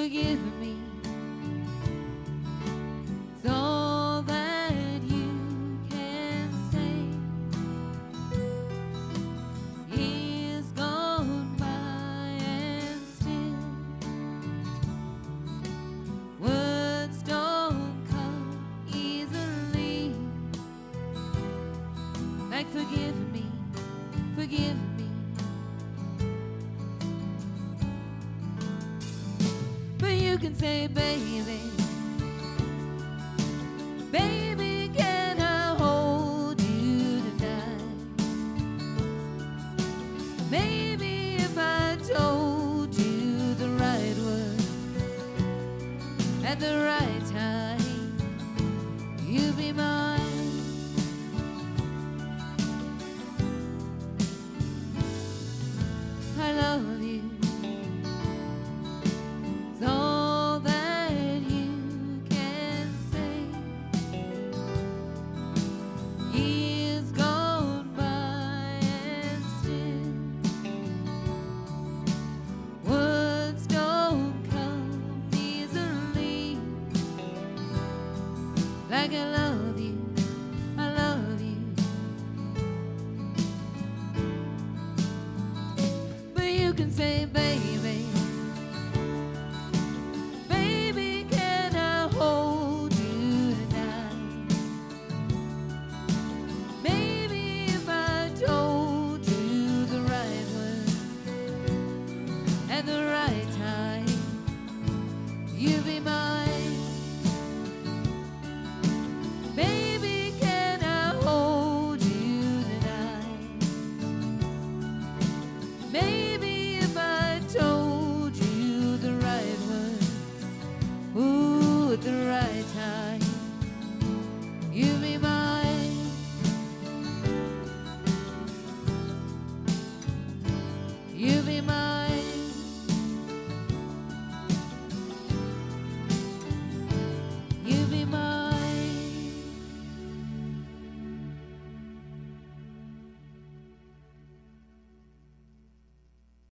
forgiven me. It's all that you can say. Years gone by and still words don't come easily. Like forgive me, forgive me. But you can say, baby, baby, can I hold you tonight? Maybe if I told you the right words at the right time, you'd be mine. I love you. It's all that you can say. Years gone by and still words don't come easily. Like I love